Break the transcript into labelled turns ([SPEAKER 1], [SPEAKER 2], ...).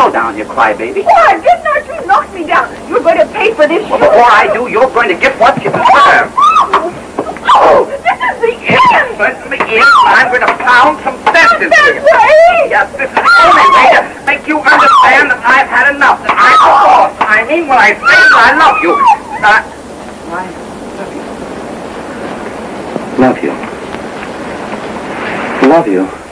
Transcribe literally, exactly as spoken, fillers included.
[SPEAKER 1] Calm down, you crybaby.
[SPEAKER 2] Oh, I did not. You knocked me down. You're going to pay for this.
[SPEAKER 1] Well, before I do, you're going to get what you deserve.
[SPEAKER 2] Oh, oh, this is the end.
[SPEAKER 1] Certainly is. I'm going to pound some sense into you. Yes, this is the only way to make you understand that I've had enough. That I'm a boss. I mean when I say that I love you. Uh, I love you. Love you. Love you.